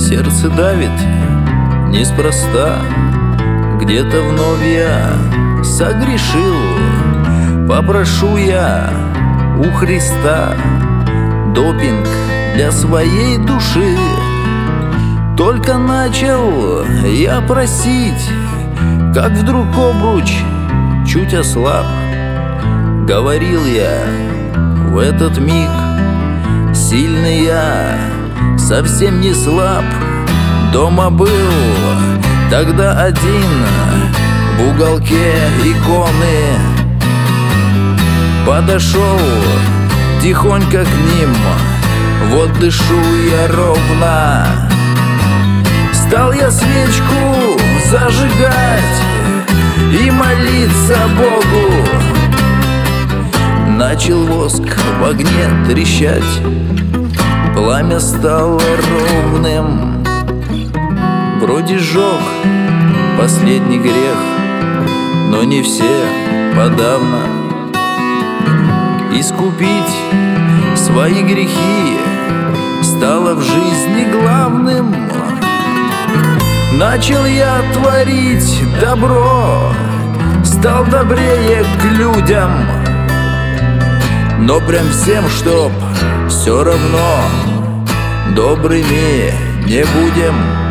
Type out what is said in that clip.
Сердце давит неспроста, где-то вновь я согрешил. Попрошу я у Христа допинг для своей души. Только начал я просить, как вдруг обруч чуть ослаб. Говорил я в этот миг: сильный я, совсем не слаб. Дома был тогда один, в уголке иконы. Подошел тихонько к ним, вот дышу я ровно. Стал я свечку зажигать и молиться Богу. Начал воск в огне трещать, пламя стало ровным. Вроде сжег последний грех, но не все подавно. Искупить свои грехи стало в жизни главным. Начал я творить добро, стал добрее к людям. Но прям всем, чтоб все равно добрыми не будем.